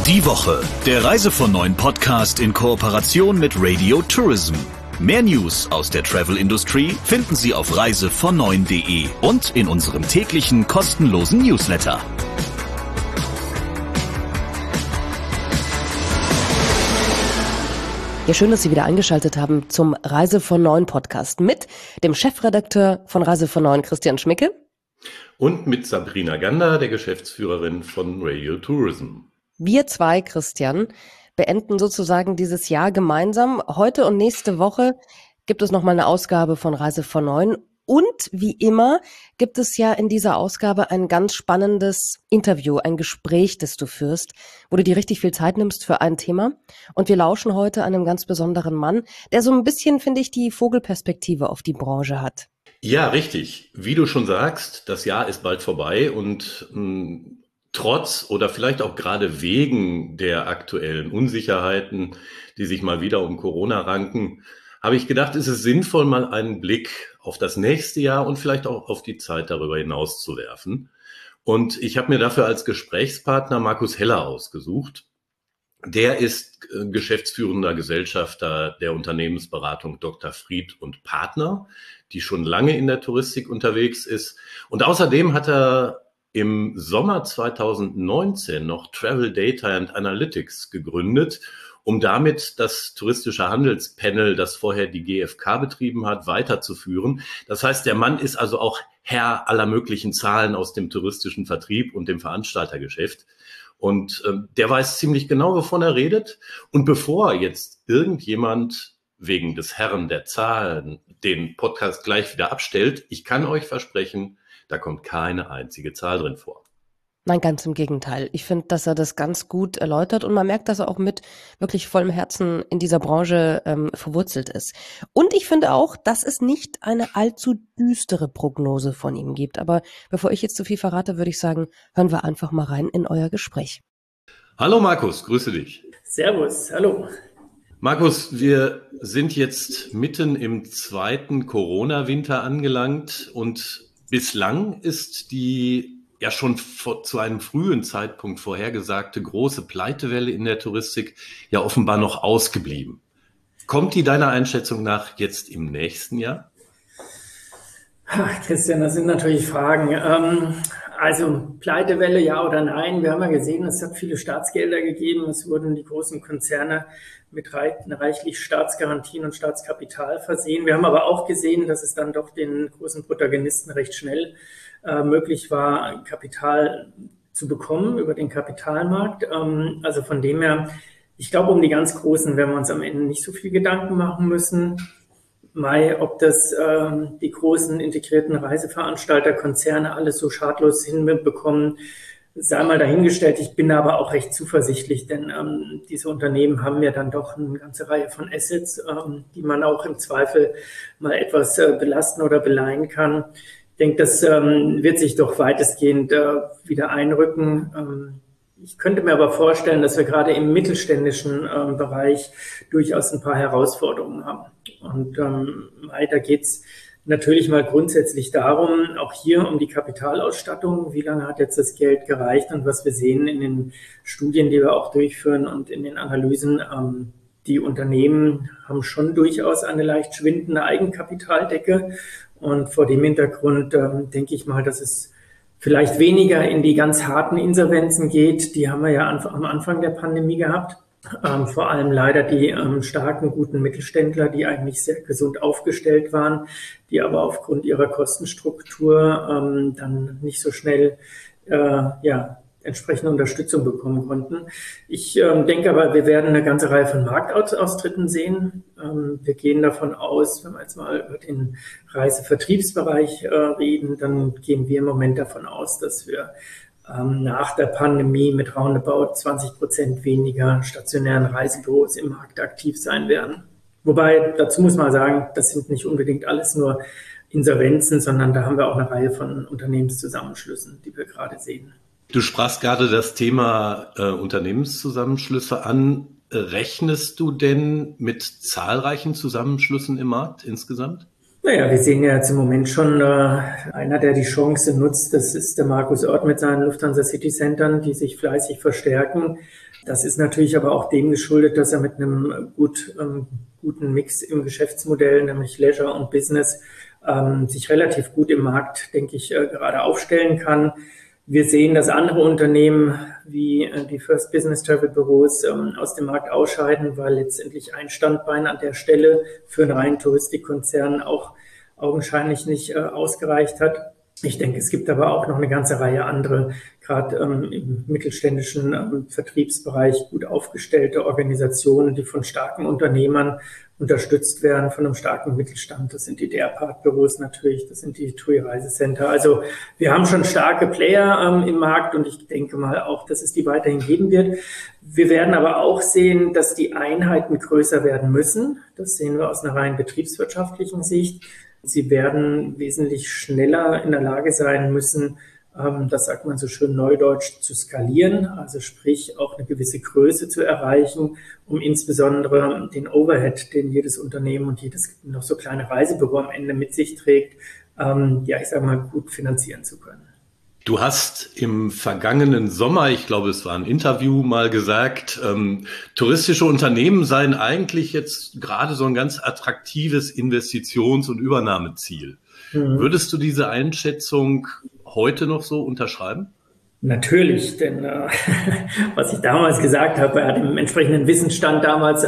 Die Woche, der Reise von Neuen Podcast in Kooperation mit Radio Tourism. Mehr News aus der Travel-Industrie finden Sie auf reisevonneun.de und in unserem täglichen kostenlosen Newsletter. Ja, schön, dass Sie wieder eingeschaltet haben zum Reise von Neuen Podcast mit dem Chefredakteur von Reise von Neuen, Christian Schmicke. Und mit Sabrina Gander, der Geschäftsführerin von Radio Tourism. Wir zwei, Christian, beenden sozusagen dieses Jahr gemeinsam. Heute und nächste Woche gibt es nochmal eine Ausgabe von Reise von Neuen. Und wie immer gibt es ja in dieser Ausgabe ein ganz spannendes Interview, ein Gespräch, das du führst, wo du dir richtig viel Zeit nimmst für ein Thema. Und wir lauschen heute einem ganz besonderen Mann, der so ein bisschen, finde ich, die Vogelperspektive auf die Branche hat. Ja, richtig. Wie du schon sagst, das Jahr ist bald vorbei und trotz oder vielleicht auch gerade wegen der aktuellen Unsicherheiten, die sich mal wieder um Corona ranken, habe ich gedacht, ist es sinnvoll, mal einen Blick auf das nächste Jahr und vielleicht auch auf die Zeit darüber hinaus zu werfen. Und ich habe mir dafür als Gesprächspartner Markus Heller ausgesucht. Der ist geschäftsführender Gesellschafter der Unternehmensberatung Dr. Fried und Partner, die schon lange in der Touristik unterwegs ist. Und außerdem hat er im Sommer 2019 noch Travel Data and Analytics gegründet, um damit das touristische Handelspanel, das vorher die GfK betrieben hat, weiterzuführen. Das heißt, der Mann ist also auch Herr aller möglichen Zahlen aus dem touristischen Vertrieb und dem Veranstaltergeschäft. Und der weiß ziemlich genau, wovon er redet. Und bevor jetzt irgendjemand wegen des Herrn der Zahlen den Podcast gleich wieder abstellt, ich kann euch versprechen, da kommt keine einzige Zahl drin vor. Nein, ganz im Gegenteil. Ich finde, dass er das ganz gut erläutert und man merkt, dass er auch mit wirklich vollem Herzen in dieser Branche verwurzelt ist. Und ich finde auch, dass es nicht eine allzu düstere Prognose von ihm gibt. Aber bevor ich jetzt zu viel verrate, würde ich sagen, hören wir einfach mal rein in euer Gespräch. Hallo Markus, grüße dich. Servus, hallo. Markus, wir sind jetzt mitten im zweiten Corona-Winter angelangt und bislang ist die ja schon zu einem frühen Zeitpunkt vorhergesagte große Pleitewelle in der Touristik ja offenbar noch ausgeblieben. Kommt die deiner Einschätzung nach jetzt im nächsten Jahr? Ach, Christian, das sind natürlich Fragen. Also Pleitewelle, ja oder nein? Wir haben ja gesehen, es hat viele Staatsgelder gegeben. Es wurden die großen Konzerne mit reichlich Staatsgarantien und Staatskapital versehen. Wir haben aber auch gesehen, dass es dann doch den großen Protagonisten recht schnell möglich war, Kapital zu bekommen über den Kapitalmarkt. Also von dem her, ich glaube, um die ganz Großen werden wir uns am Ende nicht so viel Gedanken machen müssen. Ob das die großen integrierten Reiseveranstalterkonzerne alles so schadlos hinbekommen, sei mal dahingestellt. Ich bin aber auch recht zuversichtlich, denn diese Unternehmen haben ja dann doch eine ganze Reihe von Assets, die man auch im Zweifel mal etwas belasten oder beleihen kann. Ich denke, das wird sich doch weitestgehend wieder einrücken. Ich könnte mir aber vorstellen, dass wir gerade im mittelständischen Bereich durchaus ein paar Herausforderungen haben. Und weiter geht's natürlich mal grundsätzlich darum, auch hier um die Kapitalausstattung. Wie lange hat jetzt das Geld gereicht? Und was wir sehen in den Studien, die wir auch durchführen und in den Analysen, die Unternehmen haben schon durchaus eine leicht schwindende Eigenkapitaldecke. Und vor dem Hintergrund denke ich mal, dass es vielleicht weniger in die ganz harten Insolvenzen geht. Die haben wir ja am Anfang der Pandemie gehabt. Vor allem leider die starken, guten Mittelständler, die eigentlich sehr gesund aufgestellt waren, die aber aufgrund ihrer Kostenstruktur dann nicht so schnell entsprechende Unterstützung bekommen konnten. Ich denke aber, wir werden eine ganze Reihe von Marktaustritten sehen. Wir gehen davon aus, wenn wir jetzt mal über den Reisevertriebsbereich reden, dann gehen wir im Moment davon aus, dass wir nach der Pandemie mit roundabout 20% weniger stationären Reisebüros im Markt aktiv sein werden. Wobei, dazu muss man sagen, das sind nicht unbedingt alles nur Insolvenzen, sondern da haben wir auch eine Reihe von Unternehmenszusammenschlüssen, die wir gerade sehen. Du sprachst gerade das Thema Unternehmenszusammenschlüsse an. Rechnest du denn mit zahlreichen Zusammenschlüssen im Markt insgesamt? Naja, wir sehen ja jetzt im Moment schon einer, der die Chance nutzt, das ist der Markus Oerth mit seinen Lufthansa City Centern, die sich fleißig verstärken. Das ist natürlich aber auch dem geschuldet, dass er mit einem guten Mix im Geschäftsmodell, nämlich Leisure und Business, sich relativ gut im Markt, denke ich, gerade aufstellen kann. Wir sehen, dass andere Unternehmen wie die First Business Travel Büros aus dem Markt ausscheiden, weil letztendlich ein Standbein an der Stelle für einen reinen Touristikkonzern auch augenscheinlich nicht ausgereicht hat. Ich denke, es gibt aber auch noch eine ganze Reihe andere, gerade im mittelständischen Vertriebsbereich gut aufgestellte Organisationen, die von starken Unternehmern unterstützt werden, von einem starken Mittelstand. Das sind die Derpart-Büros natürlich, das sind die TUI Reisecenter. Also wir haben schon starke Player im Markt und ich denke mal auch, dass es die weiterhin geben wird. Wir werden aber auch sehen, dass die Einheiten größer werden müssen. Das sehen wir aus einer rein betriebswirtschaftlichen Sicht. Sie werden wesentlich schneller in der Lage sein müssen, das sagt man so schön neudeutsch, zu skalieren, also sprich auch eine gewisse Größe zu erreichen, um insbesondere den Overhead, den jedes Unternehmen und jedes noch so kleine Reisebüro am Ende mit sich trägt, ich sage mal, gut finanzieren zu können. Du hast im vergangenen Sommer, ich glaube, es war ein Interview, mal gesagt, touristische Unternehmen seien eigentlich jetzt gerade so ein ganz attraktives Investitions- und Übernahmeziel. Würdest du diese Einschätzung heute noch so unterschreiben? Natürlich, denn was ich damals gesagt habe, er hat im entsprechenden Wissensstand damals,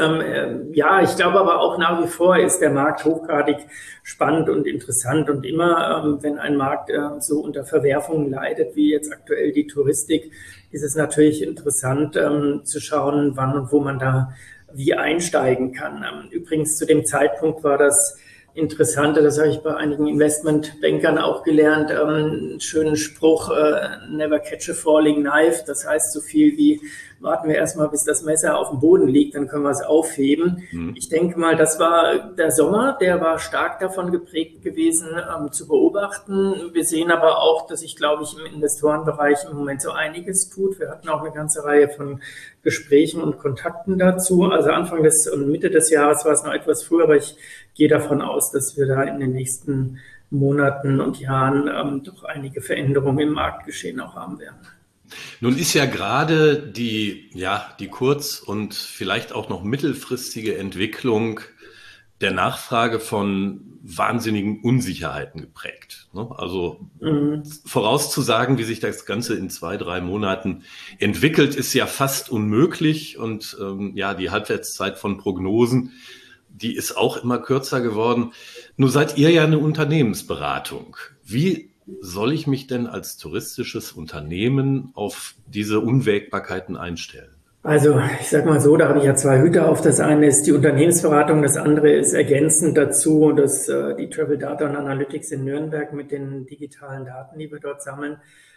ich glaube aber auch nach wie vor ist der Markt hochgradig spannend und interessant und immer, wenn ein Markt so unter Verwerfungen leidet, wie jetzt aktuell die Touristik, ist es natürlich interessant zu schauen, wann und wo man da wie einsteigen kann. Übrigens zu dem Zeitpunkt war das Interessante, das habe ich bei einigen Investmentbankern auch gelernt, einen schönen Spruch, never catch a falling knife, das heißt so viel wie, warten wir erstmal, bis das Messer auf dem Boden liegt, dann können wir es aufheben. Ich denke mal, das war der Sommer, der war stark davon geprägt gewesen, zu beobachten. Wir sehen aber auch, dass sich, glaube ich, im Investorenbereich im Moment so einiges tut. Wir hatten auch eine ganze Reihe von Gesprächen und Kontakten dazu. Also Anfang des und Mitte des Jahres war es noch etwas früher, aber ich gehe davon aus, dass wir da in den nächsten Monaten und Jahren doch einige Veränderungen im Marktgeschehen auch haben werden. Nun ist ja gerade die kurz- und vielleicht auch noch mittelfristige Entwicklung der Nachfrage von wahnsinnigen Unsicherheiten geprägt. Also vorauszusagen, wie sich das Ganze in 2-3 Monaten entwickelt, ist ja fast unmöglich. Und die Halbwertszeit von Prognosen, die ist auch immer kürzer geworden. Nur seid ihr ja eine Unternehmensberatung. Wie soll ich mich denn als touristisches Unternehmen auf diese Unwägbarkeiten einstellen? Also ich sage mal so, da habe ich ja zwei Hüte auf. Das eine ist die Unternehmensberatung, das andere ist ergänzend dazu, dass die Travel Data und Analytics in Nürnberg mit den digitalen Daten, die wir dort sammeln.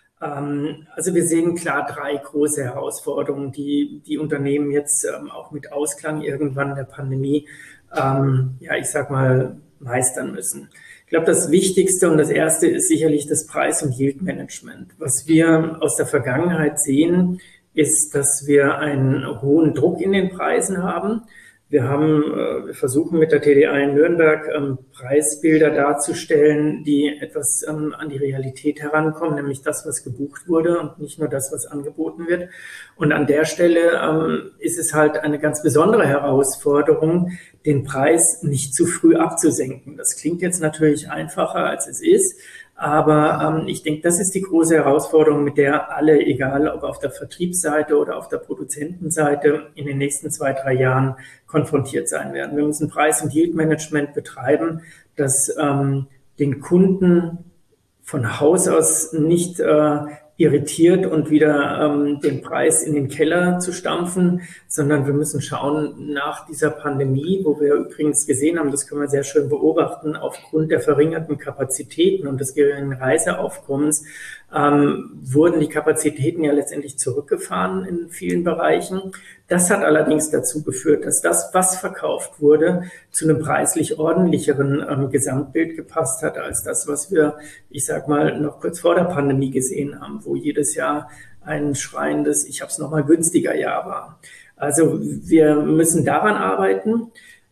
Also wir sehen klar 3 große Herausforderungen, die Unternehmen jetzt auch mit Ausklang irgendwann der Pandemie, meistern müssen. Ich glaube, das Wichtigste und das Erste ist sicherlich das Preis- und Yield-Management. Was wir aus der Vergangenheit sehen, ist, dass wir einen hohen Druck in den Preisen haben. Wir versuchen mit der TDI in Nürnberg Preisbilder darzustellen, die etwas an die Realität herankommen, nämlich das, was gebucht wurde und nicht nur das, was angeboten wird. Und an der Stelle ist es halt eine ganz besondere Herausforderung, den Preis nicht zu früh abzusenken. Das klingt jetzt natürlich einfacher, als es ist. Aber ich denke, das ist die große Herausforderung, mit der alle, egal ob auf der Vertriebsseite oder auf der Produzentenseite, in den nächsten 2-3 Jahren konfrontiert sein werden. Wir müssen Preis- und Yield-Management betreiben, das den Kunden von Haus aus nicht irritiert und wieder den Preis in den Keller zu stampfen, sondern wir müssen schauen nach dieser Pandemie, wo wir übrigens gesehen haben, das können wir sehr schön beobachten, aufgrund der verringerten Kapazitäten und des geringen Reiseaufkommens wurden die Kapazitäten ja letztendlich zurückgefahren in vielen Bereichen. Das hat allerdings dazu geführt, dass das, was verkauft wurde, zu einem preislich ordentlicheren Gesamtbild gepasst hat, als das, was wir, ich sag mal, noch kurz vor der Pandemie gesehen haben, wo jedes Jahr ein schreiendes, ich habe es nochmal günstiger Jahr war. Also wir müssen daran arbeiten.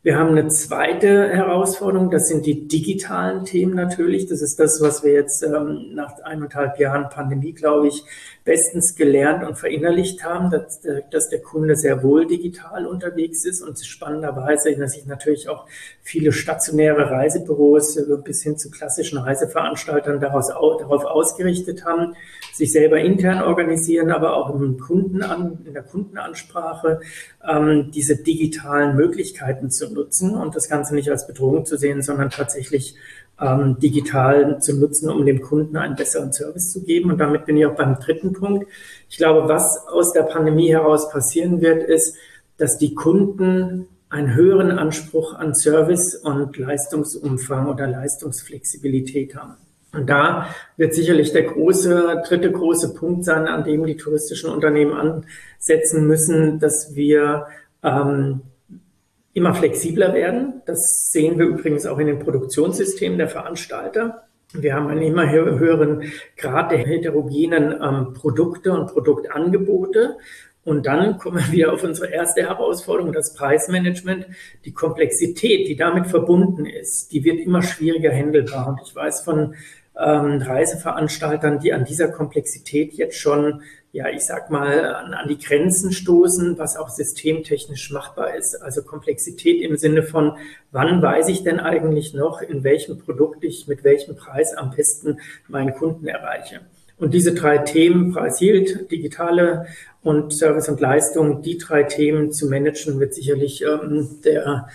Wir haben eine zweite Herausforderung, das sind die digitalen Themen natürlich. Das ist das, was wir jetzt nach 1,5 Jahren Pandemie, glaube ich, bestens gelernt und verinnerlicht haben, dass der Kunde sehr wohl digital unterwegs ist und spannenderweise, dass sich natürlich auch viele stationäre Reisebüros bis hin zu klassischen Reiseveranstaltern darauf ausgerichtet haben, sich selber intern organisieren, aber auch in der Kundenansprache diese digitalen Möglichkeiten zu nutzen und das Ganze nicht als Bedrohung zu sehen, sondern tatsächlich digital zu nutzen, um dem Kunden einen besseren Service zu geben. Und damit bin ich auch beim dritten Punkt. Ich glaube, was aus der Pandemie heraus passieren wird, ist, dass die Kunden einen höheren Anspruch an Service und Leistungsumfang oder Leistungsflexibilität haben. Und da wird sicherlich der dritte große Punkt sein, an dem die touristischen Unternehmen ansetzen müssen, dass wir immer flexibler werden. Das sehen wir übrigens auch in den Produktionssystemen der Veranstalter. Wir haben einen immer höheren Grad der heterogenen Produkte und Produktangebote. Und dann kommen wir wieder auf unsere erste Herausforderung, das Preismanagement. Die Komplexität, die damit verbunden ist, die wird immer schwieriger handelbar. Und ich weiß von Reiseveranstaltern, die an dieser Komplexität jetzt schon, ja, ich sag mal, an die Grenzen stoßen, was auch systemtechnisch machbar ist. Also Komplexität im Sinne von, wann weiß ich denn eigentlich noch, in welchem Produkt ich mit welchem Preis am besten meinen Kunden erreiche. Und diese 3 Themen, Preis, Yield, digitale und Service und Leistung, die 3 Themen zu managen, wird sicherlich der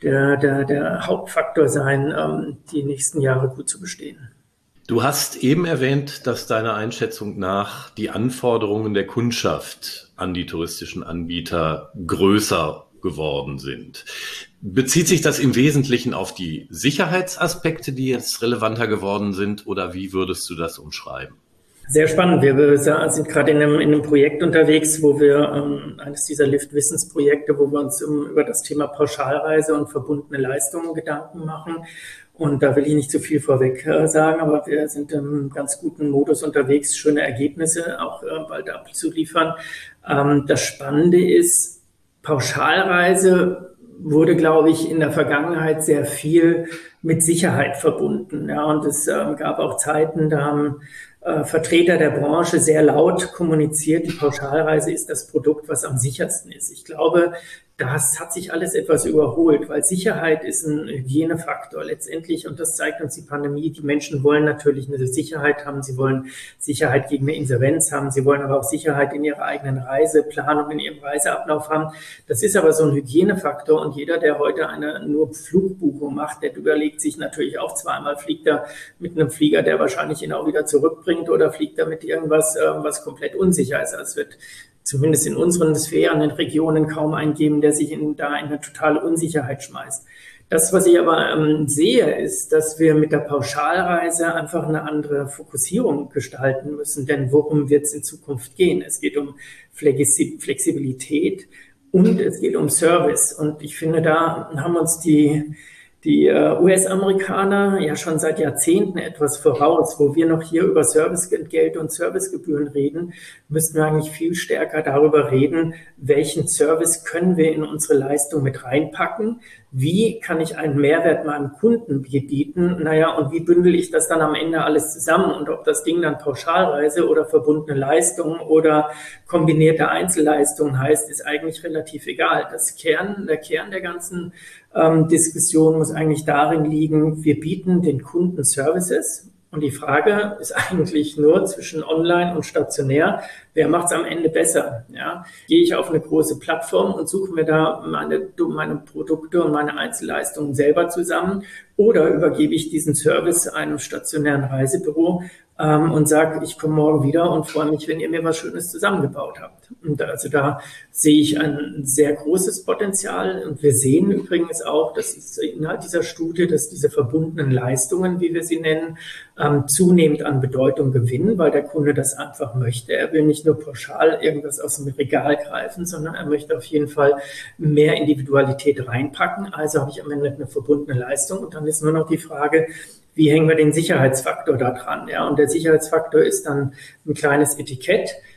Hauptfaktor sein, die nächsten Jahre gut zu bestehen. Du hast eben erwähnt, dass deiner Einschätzung nach die Anforderungen der Kundschaft an die touristischen Anbieter größer geworden sind. Bezieht sich das im Wesentlichen auf die Sicherheitsaspekte, die jetzt relevanter geworden sind, oder wie würdest du das umschreiben? Sehr spannend. Wir sind gerade in einem Projekt unterwegs, wo wir eines dieser Lift-Wissens-Projekte, wo wir uns über das Thema Pauschalreise und verbundene Leistungen Gedanken machen. Und da will ich nicht zu viel vorweg sagen, aber wir sind im ganz guten Modus unterwegs, schöne Ergebnisse auch bald abzuliefern. Das Spannende ist, Pauschalreise wurde, glaube ich, in der Vergangenheit sehr viel mit Sicherheit verbunden. Ja, und es gab auch Zeiten, da haben Vertreter der Branche sehr laut kommuniziert, die Pauschalreise ist das Produkt, was am sichersten ist. Ich glaube, das hat sich alles etwas überholt, weil Sicherheit ist ein Hygienefaktor letztendlich und das zeigt uns die Pandemie. Die Menschen wollen natürlich eine Sicherheit haben, sie wollen Sicherheit gegen eine Insolvenz haben, sie wollen aber auch Sicherheit in ihrer eigenen Reiseplanung, in ihrem Reiseablauf haben. Das ist aber so ein Hygienefaktor und jeder, der heute eine nur Flugbuchung macht, der überlegt sich natürlich auch zweimal, fliegt er mit einem Flieger, der wahrscheinlich ihn auch wieder zurückbringt oder fliegt er mit irgendwas, was komplett unsicher ist. Also es wird zumindest in unseren Sphären, in Regionen kaum einen geben, der sich in eine totale Unsicherheit schmeißt. Das, was ich aber sehe, ist, dass wir mit der Pauschalreise einfach eine andere Fokussierung gestalten müssen. Denn worum wird es in Zukunft gehen? Es geht um Flexibilität und es geht um Service. Und ich finde, da haben uns die US-Amerikaner ja schon seit Jahrzehnten etwas voraus. Wo wir noch hier über Serviceentgelte und Servicegebühren reden, müssten wir eigentlich viel stärker darüber reden, welchen Service können wir in unsere Leistung mit reinpacken, wie kann ich einen Mehrwert meinem Kunden bieten, und wie bündel ich das dann am Ende alles zusammen und ob das Ding dann Pauschalreise oder verbundene Leistungen oder kombinierte Einzelleistungen heißt, ist eigentlich relativ egal. Der Kern der ganzen Diskussion muss eigentlich darin liegen, wir bieten den Kunden Services und die Frage ist eigentlich nur zwischen online und stationär, wer macht es am Ende besser? Ja? Gehe ich auf eine große Plattform und suche mir da meine Produkte und meine Einzelleistungen selber zusammen oder übergebe ich diesen Service einem stationären Reisebüro und sage, ich komme morgen wieder und freue mich, wenn ihr mir was Schönes zusammengebaut habt. Und also da sehe ich ein sehr großes Potenzial. Und wir sehen übrigens auch, dass innerhalb dieser Studie, dass diese verbundenen Leistungen, wie wir sie nennen, zunehmend an Bedeutung gewinnen, weil der Kunde das einfach möchte. Er will nicht nur pauschal irgendwas aus dem Regal greifen, sondern er möchte auf jeden Fall mehr Individualität reinpacken. Also habe ich am Ende eine verbundene Leistung. Und dann ist nur noch die Frage, wie hängen wir den Sicherheitsfaktor da dran? Ja? Und der Sicherheitsfaktor ist dann ein kleines Etikett.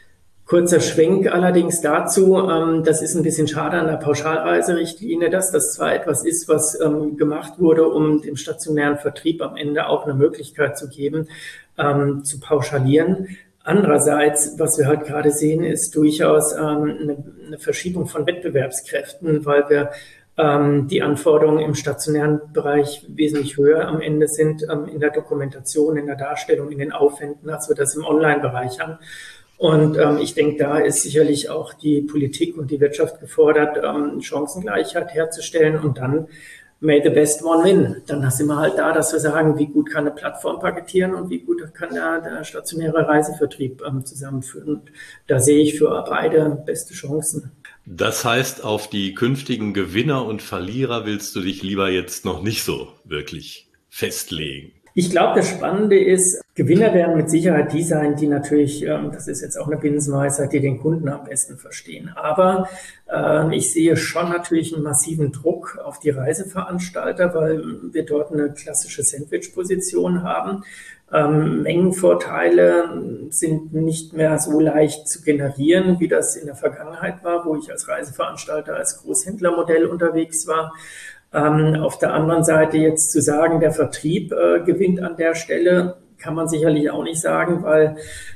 Kurzer Schwenk allerdings dazu, das ist ein bisschen schade an der Pauschalreiserichtlinie, dass das zwar etwas ist, was gemacht wurde, um dem stationären Vertrieb am Ende auch eine Möglichkeit zu geben, zu pauschalieren. Andererseits, was wir halt gerade sehen, ist durchaus eine Verschiebung von Wettbewerbskräften, weil wir die Anforderungen im stationären Bereich wesentlich höher am Ende sind, in der Dokumentation, in der Darstellung, in den Aufwänden, als wir das im Online-Bereich haben. Und ich denke, da ist sicherlich auch die Politik und die Wirtschaft gefordert, Chancengleichheit herzustellen und dann may the best one win. Dann sind wir halt da, dass wir sagen, wie gut kann eine Plattform paketieren und wie gut kann der stationäre Reisevertrieb zusammenführen. Und da sehe ich für beide beste Chancen. Das heißt, auf die künftigen Gewinner und Verlierer willst du dich lieber jetzt noch nicht so wirklich festlegen? Ich glaube, das Spannende ist, Gewinner werden mit Sicherheit die sein, die natürlich, das ist jetzt auch eine Binsenweisheit, die den Kunden am besten verstehen. Aber ich sehe schon natürlich einen massiven Druck auf die Reiseveranstalter, weil wir dort eine klassische Sandwich-Position haben. Mengenvorteile sind nicht mehr so leicht zu generieren, wie das in der Vergangenheit war, wo ich als Reiseveranstalter als Großhändlermodell unterwegs war. Auf der anderen Seite jetzt zu sagen, der Vertrieb gewinnt an der Stelle, kann man sicherlich auch nicht sagen, weil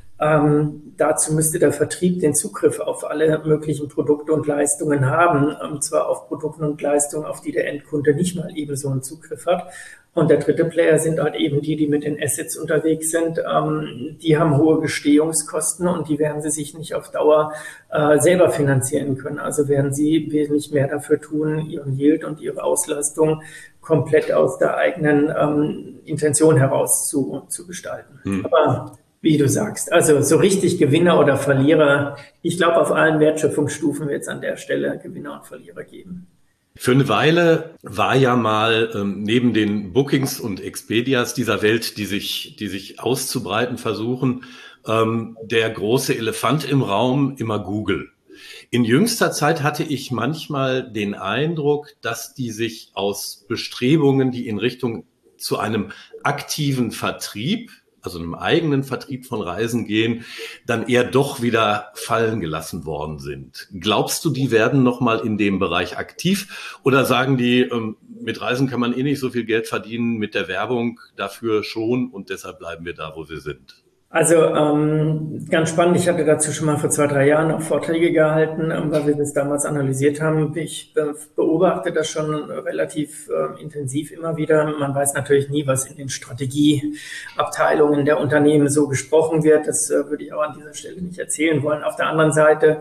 dazu müsste der Vertrieb den Zugriff auf alle möglichen Produkte und Leistungen haben, und zwar auf Produkte und Leistungen, auf die der Endkunde nicht mal eben so einen Zugriff hat. Und der dritte Player sind halt eben die mit den Assets unterwegs sind. Die haben hohe Gestehungskosten und die werden sie sich nicht auf Dauer selber finanzieren können. Also werden sie wesentlich mehr dafür tun, ihren Yield und ihre Auslastung komplett aus der eigenen Intention heraus zu gestalten. Aber wie du sagst, also so richtig Gewinner oder Verlierer, ich glaube, auf allen Wertschöpfungsstufen wird es an der Stelle Gewinner und Verlierer geben. Für eine Weile war ja mal neben den Bookings und Expedias dieser Welt, die sich auszubreiten versuchen, der große Elefant im Raum immer Google. In jüngster Zeit hatte ich manchmal den Eindruck, dass die sich aus Bestrebungen, die in Richtung zu einem aktiven Vertrieb, also einem eigenen Vertrieb von Reisen gehen, dann eher doch wieder fallen gelassen worden sind. Glaubst du, die werden nochmal in dem Bereich aktiv oder sagen die, mit Reisen kann man eh nicht so viel Geld verdienen, mit der Werbung dafür schon und deshalb bleiben wir da, wo wir sind? Also ganz spannend, ich hatte dazu schon mal vor 2-3 Jahren auch Vorträge gehalten, weil wir das damals analysiert haben. Ich beobachte das schon relativ intensiv immer wieder. Man weiß natürlich nie, was in den Strategieabteilungen der Unternehmen so gesprochen wird. Das würde ich auch an dieser Stelle nicht erzählen wollen. Auf der anderen Seite,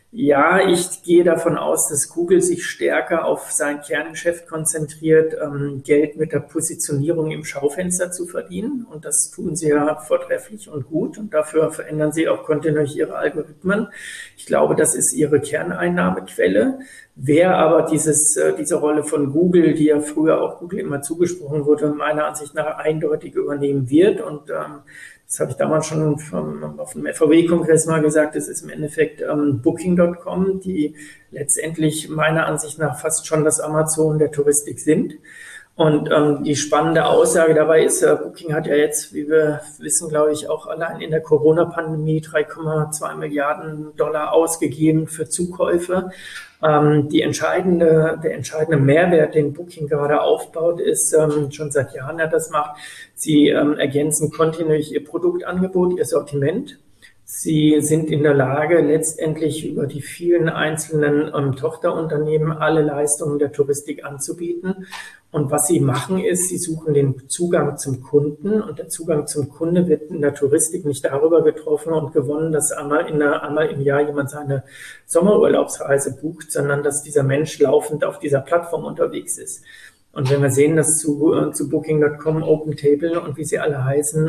ja, ich gehe davon aus, dass Google sich stärker auf sein Kerngeschäft konzentriert, Geld mit der Positionierung im Schaufenster zu verdienen. Und das tun sie ja vortrefflich und gut. Und dafür verändern sie auch kontinuierlich ihre Algorithmen. Ich glaube, das ist ihre Kerneinnahmequelle. Wer aber diese Rolle von Google, die ja früher auch Google immer zugesprochen wurde, meiner Ansicht nach eindeutig übernehmen wird und das habe ich damals schon auf dem FAW-Kongress mal gesagt, das ist im Endeffekt Booking.com, die letztendlich meiner Ansicht nach fast schon das Amazon der Touristik sind. Und die spannende Aussage dabei ist, Booking hat ja jetzt, wie wir wissen, glaube ich, auch allein in der Corona-Pandemie 3,2 Milliarden $ ausgegeben für Zukäufe. Der entscheidende Mehrwert, den Booking gerade aufbaut, ist, schon seit Jahren er das macht, sie ergänzen kontinuierlich ihr Produktangebot, ihr Sortiment. Sie sind in der Lage, letztendlich über die vielen einzelnen Tochterunternehmen alle Leistungen der Touristik anzubieten. Und was sie machen ist, sie suchen den Zugang zum Kunden. Und der Zugang zum Kunde wird in der Touristik nicht darüber getroffen und gewonnen, dass einmal im Jahr jemand seine Sommerurlaubsreise bucht, sondern dass dieser Mensch laufend auf dieser Plattform unterwegs ist. Und wenn wir sehen, dass zu Booking.com, OpenTable und wie sie alle heißen,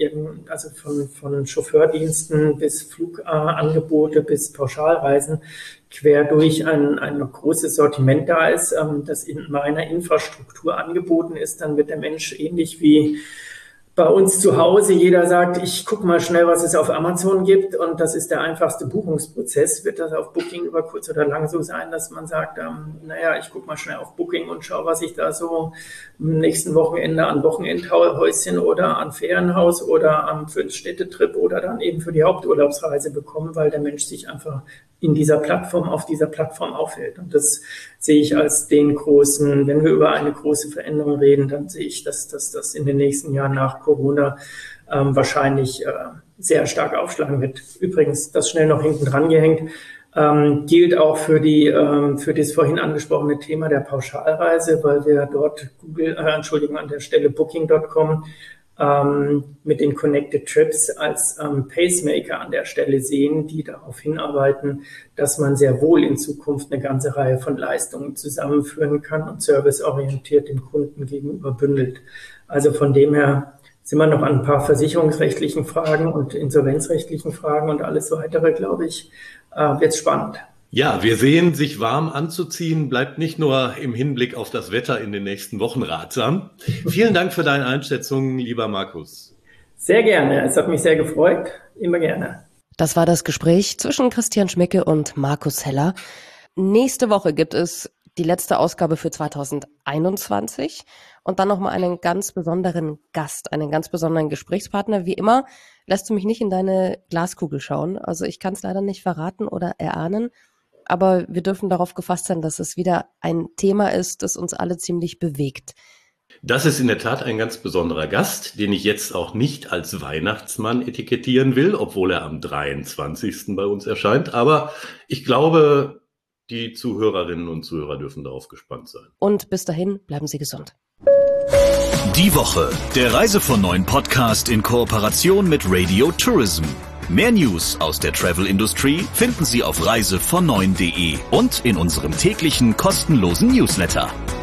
also von Chauffeurdiensten bis Flugangebote bis Pauschalreisen quer durch ein großes Sortiment da ist, das in meiner Infrastruktur angeboten ist, dann wird der Mensch ähnlich wie bei uns zu Hause jeder sagt, ich gucke mal schnell, was es auf Amazon gibt, und das ist der einfachste Buchungsprozess. Wird das auf Booking über kurz oder lang so sein, dass man sagt, ich gucke mal schnell auf Booking und schaue, was ich da so am nächsten Wochenende an Wochenendhäuschen oder an Ferienhaus oder für den Städtetrip oder dann eben für die Haupturlaubsreise bekomme, weil der Mensch sich einfach auf dieser Plattform aufhält. Und das sehe ich als den großen, wenn wir über eine große Veränderung reden, dann sehe ich, dass das in den nächsten Jahren nach Corona wahrscheinlich sehr stark aufschlagen wird. Übrigens, das schnell noch hinten dran gehängt, gilt auch für das vorhin angesprochene Thema der Pauschalreise, weil wir dort an der Stelle Booking.com mit den Connected Trips als Pacemaker an der Stelle sehen, die darauf hinarbeiten, dass man sehr wohl in Zukunft eine ganze Reihe von Leistungen zusammenführen kann und serviceorientiert dem Kunden gegenüber bündelt. Also von dem her sind wir noch an ein paar versicherungsrechtlichen Fragen und insolvenzrechtlichen Fragen und alles weitere, glaube ich, wird spannend. Ja, wir sehen, sich warm anzuziehen bleibt nicht nur im Hinblick auf das Wetter in den nächsten Wochen ratsam. Vielen Dank für deine Einschätzung, lieber Markus. Sehr gerne. Es hat mich sehr gefreut. Immer gerne. Das war das Gespräch zwischen Christian Schmicke und Markus Heller. Nächste Woche gibt es die letzte Ausgabe für 2021 und dann nochmal einen ganz besonderen Gast, einen ganz besonderen Gesprächspartner. Wie immer lässt du mich nicht in deine Glaskugel schauen. Also ich kann es leider nicht verraten oder erahnen. Aber wir dürfen darauf gefasst sein, dass es wieder ein Thema ist, das uns alle ziemlich bewegt. Das ist in der Tat ein ganz besonderer Gast, den ich jetzt auch nicht als Weihnachtsmann etikettieren will, obwohl er am 23. bei uns erscheint. Aber ich glaube, die Zuhörerinnen und Zuhörer dürfen darauf gespannt sein. Und bis dahin bleiben Sie gesund. Die Woche, der Reise von Neuen Podcast in Kooperation mit Radio Tourism. Mehr News aus der Travel Industry finden Sie auf reisevon9.de und in unserem täglichen kostenlosen Newsletter.